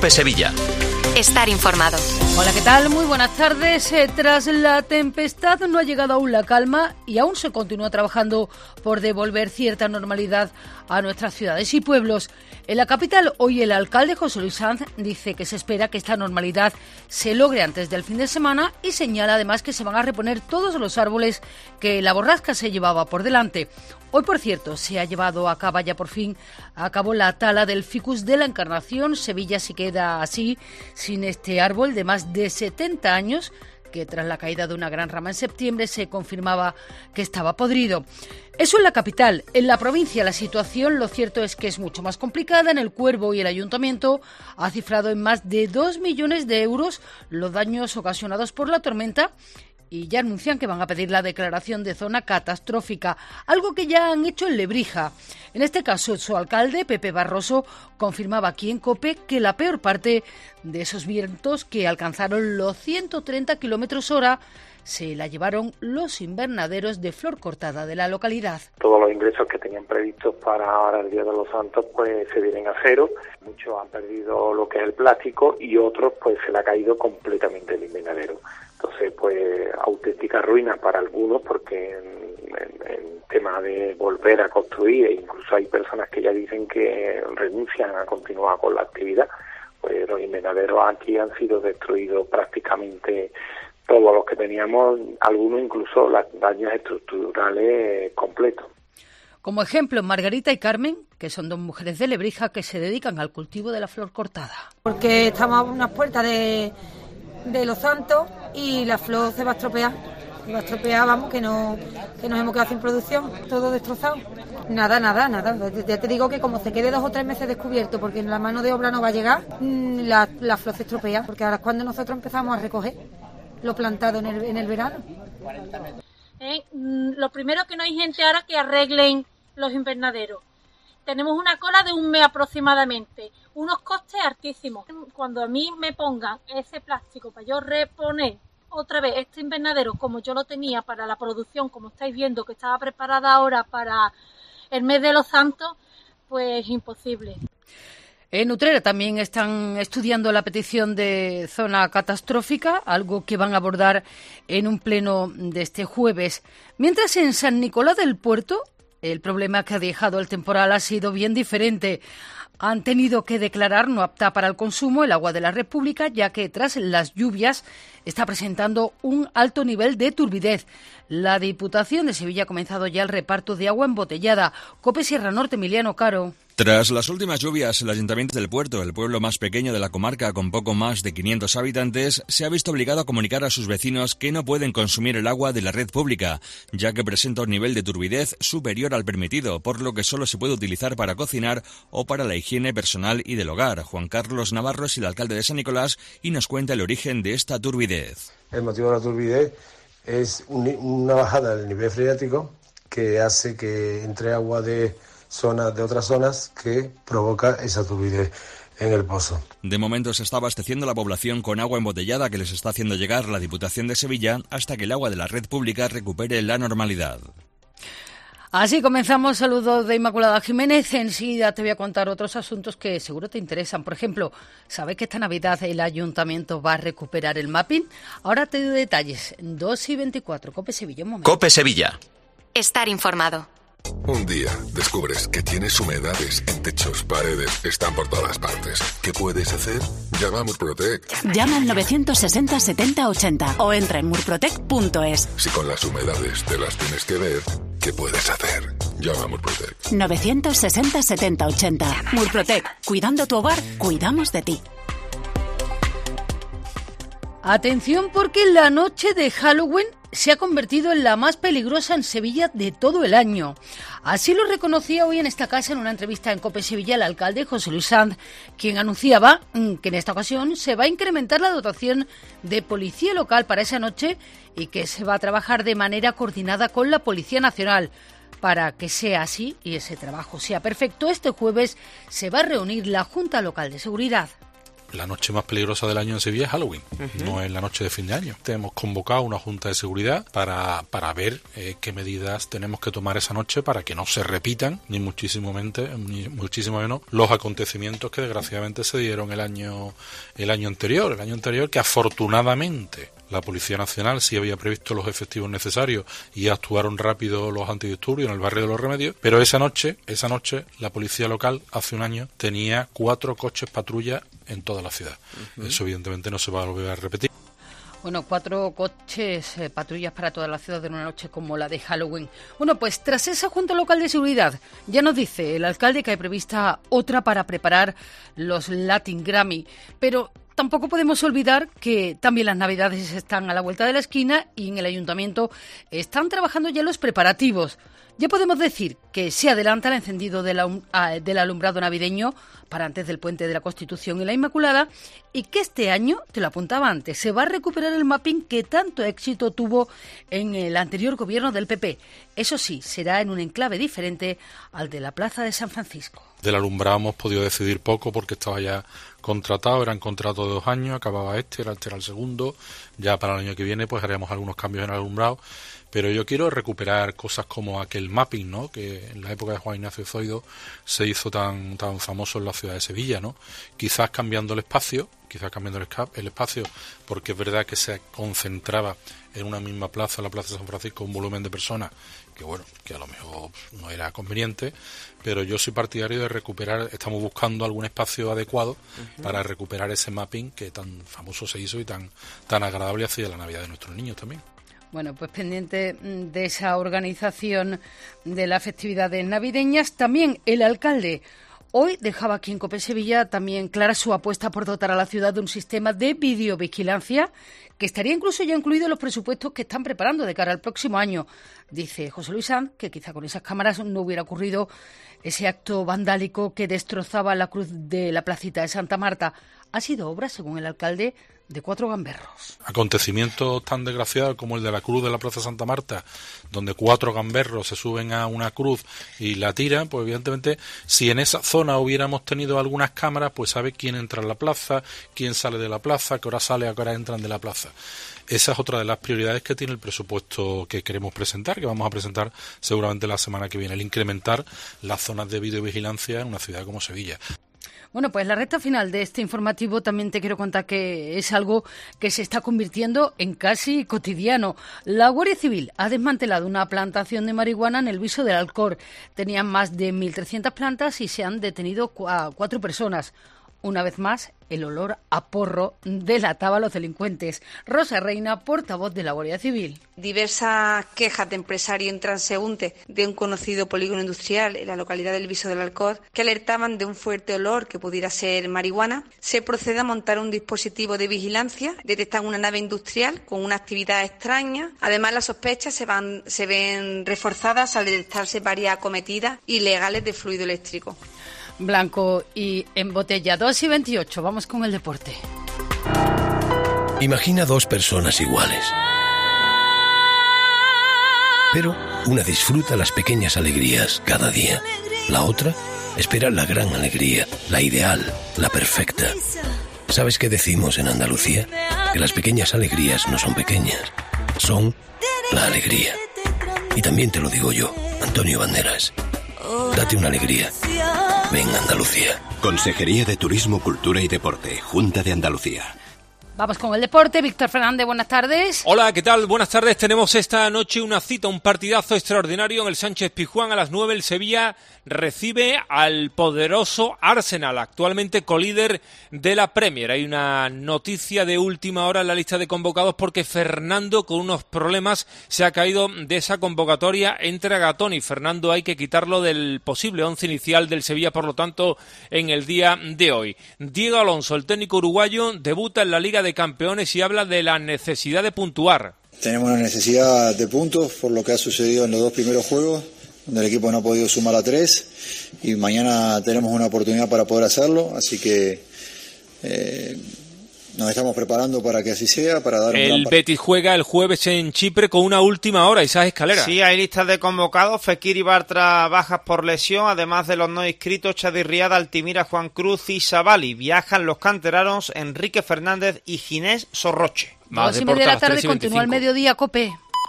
COPE Sevilla. Estar informado. Hola, ¿qué tal? Muy buenas tardes. Tras la tempestad no ha llegado aún la calma y aún se continúa trabajando por devolver cierta normalidad a nuestras ciudades y pueblos. En la capital, hoy el alcalde José Luis Sanz dice que se espera que esta normalidad se logre antes del fin de semana y señala además que se van a reponer todos los árboles que la borrasca se llevaba por delante. Hoy, por cierto, se ha llevado a cabo ya por fin a cabo la tala del Ficus de la Encarnación. Sevilla se queda así sin este árbol de más de 70 años que tras la caída de una gran rama en septiembre se confirmaba que estaba podrido. Eso en la capital. En la provincia la situación, lo cierto es que es mucho más complicada. En el Cuervo y el Ayuntamiento ha cifrado en más de 2 millones de euros los daños ocasionados por la tormenta y ya anuncian que van a pedir la declaración de zona catastrófica, algo que ya han hecho en Lebrija. En este caso, su alcalde, Pepe Barroso, confirmaba aquí en COPE que la peor parte de esos vientos que alcanzaron los 130 km/h se la llevaron los invernaderos de flor cortada de la localidad. Todos los ingresos que tenían previstos para ahora el Día de los Santos pues se vienen a cero. Muchos han perdido lo que es el plástico y otros pues se le ha caído completamente el invernadero. Entonces, pues, auténtica ruina para algunos porque en tema de volver a construir, e incluso hay personas que ya dicen que renuncian a continuar con la actividad, pues los invernaderos aquí han sido destruidos prácticamente todos los que teníamos, algunos incluso los daños estructurales completos. Como ejemplo, Margarita y Carmen, que son dos mujeres de Lebrija que se dedican al cultivo de la flor cortada. Porque estamos a unas puertas de los Santos y la flor se va a estropear. Se va a estropear, vamos, que nos hemos quedado sin producción, todo destrozado. Nada. Ya te digo que como se quede 2 o 3 meses descubierto, porque en la mano de obra no va a llegar, la flor se estropea, porque ahora es cuando nosotros empezamos a recoger lo plantado en el verano. Lo primero, que no hay gente ahora que arreglen los invernaderos. Tenemos una cola de 1 mes aproximadamente, unos costes altísimos. Cuando a mí me pongan ese plástico para yo reponer otra vez este invernadero como yo lo tenía para la producción, como estáis viendo que estaba preparada ahora para el mes de los Santos, pues imposible. En Utrera también están estudiando la petición de zona catastrófica, algo que van a abordar en un pleno de este jueves. Mientras en San Nicolás del Puerto, el problema que ha dejado el temporal ha sido bien diferente. Han tenido que declarar no apta para el consumo el agua de la República, ya que tras las lluvias está presentando un alto nivel de turbidez. La Diputación de Sevilla ha comenzado ya el reparto de agua embotellada. COPE Sierra Norte, Emiliano Caro. Tras las últimas lluvias, el Ayuntamiento del Puerto, el pueblo más pequeño de la comarca con poco más de 500 habitantes, se ha visto obligado a comunicar a sus vecinos que no pueden consumir el agua de la red pública, ya que presenta un nivel de turbidez superior al permitido, por lo que solo se puede utilizar para cocinar o para la higiene personal y del hogar. Juan Carlos Navarro es el alcalde de San Nicolás y nos cuenta el origen de esta turbidez. El motivo de la turbidez es una bajada del nivel freático que hace que entre agua de otras zonas que provoca esa turbidez en el pozo. De momento se está abasteciendo la población con agua embotellada que les está haciendo llegar la Diputación de Sevilla hasta que el agua de la red pública recupere la normalidad. Así comenzamos. Saludos de Inmaculada Jiménez. Enseguida te voy a contar otros asuntos que seguro te interesan. Por ejemplo, ¿sabes que esta Navidad el Ayuntamiento va a recuperar el mapping? Ahora te doy detalles. 2:24, COPE Sevilla. Un momento. COPE Sevilla. Estar informado. Un día descubres que tienes humedades en techos, paredes, están por todas partes. ¿Qué puedes hacer? Llama a Murprotec. Llama al 960 70 80 o entra en murprotec.es. Si con las humedades te las tienes que ver, ¿qué puedes hacer? Llama a Murprotec. 960 70 80. Murprotec. Cuidando tu hogar, cuidamos de ti. Atención, porque la noche de Halloween se ha convertido en la más peligrosa en Sevilla de todo el año. Así lo reconocía hoy en esta casa en una entrevista en COPE Sevilla el alcalde José Luis Sanz, quien anunciaba que en esta ocasión se va a incrementar la dotación de policía local para esa noche y que se va a trabajar de manera coordinada con la Policía Nacional. Para que sea así y ese trabajo sea perfecto, este jueves se va a reunir la Junta Local de Seguridad. la noche más peligrosa del año en Sevilla es Halloween, no es la noche de fin de año. Hemos convocado una junta de seguridad para ver qué medidas tenemos que tomar esa noche para que no se repitan, ni muchísimo menos los acontecimientos que desgraciadamente se dieron el año anterior, que afortunadamente la Policía Nacional sí había previsto los efectivos necesarios y actuaron rápido los antidisturbios en el barrio de Los Remedios, pero esa noche la policía local hace un año tenía 4 coches patrulla en toda la ciudad. Eso evidentemente no se va a volver a repetir. Bueno, 4 coches, patrullas para toda la ciudad en una noche como la de Halloween. Bueno, pues tras esa Junta Local de Seguridad, ya nos dice el alcalde que hay prevista otra para preparar los Latin Grammy, pero tampoco podemos olvidar que también las Navidades están a la vuelta de la esquina y en el Ayuntamiento están trabajando ya los preparativos. Ya podemos decir que se adelanta el encendido del alumbrado navideño para antes del Puente de la Constitución y la Inmaculada, y que este año, te lo apuntaba antes, se va a recuperar el mapping que tanto éxito tuvo en el anterior gobierno del PP. Eso sí, será en un enclave diferente al de la Plaza de San Francisco. Del alumbrado hemos podido decidir poco porque estaba ya contratado, eran contratos de 2 años, acababa este era el segundo, ya para el año que viene pues haremos algunos cambios en el alumbrado, pero yo quiero recuperar cosas como aquel mapping, ¿no?, que en la época de Juan Ignacio Zoido se hizo tan famoso en la ciudad de Sevilla, ¿no? Quizás cambiando el espacio, porque es verdad que se concentraba en una misma plaza, la Plaza de San Francisco, un volumen de personas que a lo mejor no era conveniente, pero yo soy partidario de recuperar, estamos buscando algún espacio adecuado para recuperar ese mapping que tan famoso se hizo y tan agradable hacía la Navidad de nuestros niños también. Bueno, pues pendiente de esa organización de las festividades navideñas, también el alcalde hoy dejaba aquí en COPE Sevilla también clara su apuesta por dotar a la ciudad de un sistema de videovigilancia que estaría incluso ya incluido en los presupuestos que están preparando de cara al próximo año. Dice José Luis Sanz que quizá con esas cámaras no hubiera ocurrido ese acto vandálico que destrozaba la cruz de la placita de Santa Marta. Ha sido obra, según el alcalde, de 4 gamberros. Acontecimientos tan desgraciados como el de la cruz de la Plaza Santa Marta, donde 4 gamberros se suben a una cruz y la tiran, pues evidentemente si en esa zona hubiéramos tenido algunas cámaras, pues sabe quién entra en la plaza, quién sale de la plaza, qué hora sale, a qué hora entran de la plaza. Esa es otra de las prioridades que tiene el presupuesto que queremos presentar, que vamos a presentar seguramente la semana que viene, el incrementar las zonas de videovigilancia en una ciudad como Sevilla. Bueno, pues la recta final de este informativo también te quiero contar que es algo que se está convirtiendo en casi cotidiano. La Guardia Civil ha desmantelado una plantación de marihuana en el Viso del Alcor. Tenían más de 1.300 plantas y se han detenido a 4 personas. Una vez más, el olor a porro delataba a los delincuentes. Rosa Reina, portavoz de la Guardia Civil. Diversas quejas de empresarios en transeúnte de un conocido polígono industrial en la localidad del Viso del Alcor que alertaban de un fuerte olor que pudiera ser marihuana. Se procede a montar un dispositivo de vigilancia. Detectan una nave industrial con una actividad extraña. Además, las sospechas se ven reforzadas al detectarse varias acometidas ilegales de fluido eléctrico. Blanco y embotella. 2:28. Vamos con el deporte. Imagina 2 personas iguales. Pero una disfruta las pequeñas alegrías cada día. La otra espera la gran alegría, la ideal, la perfecta. ¿Sabes qué decimos en Andalucía? Que las pequeñas alegrías no son pequeñas, son la alegría. Y también te lo digo yo, Antonio Banderas. Date una alegría. Ven Andalucía. Consejería de Turismo, Cultura y Deporte, Junta de Andalucía. Vamos con el deporte. Víctor Fernández, buenas tardes. Hola, ¿qué tal? Buenas tardes. Tenemos esta noche una cita, un partidazo extraordinario en el Sánchez Pizjuán. A las 9 el Sevilla recibe al poderoso Arsenal, actualmente colíder de la Premier. Hay una noticia de última hora en la lista de convocados porque Fernando, con unos problemas, se ha caído de esa convocatoria. Entra Gatoni. Fernando hay que quitarlo del posible once inicial del Sevilla, por lo tanto, en el día de hoy. Diego Alonso, el técnico uruguayo, debuta en la Liga de Campeones y habla de la necesidad de puntuar. Tenemos una necesidad de puntos por lo que ha sucedido en los 2 primeros juegos, donde el equipo no ha podido sumar a 3 y mañana tenemos una oportunidad para poder hacerlo, así que nos estamos preparando para que así sea, para dar un gran El Betis juega el jueves en Chipre con una última hora, Isaac Escalera. Sí, hay listas de convocados. Fekir y Bartra bajas por lesión, además de los no inscritos Chadi Riada, Altimira, Juan Cruz y Savali. Viajan los canteranos Enrique Fernández y Ginés Sorroche. Más 2:30 de la tarde, continúa el mediodía, COPE.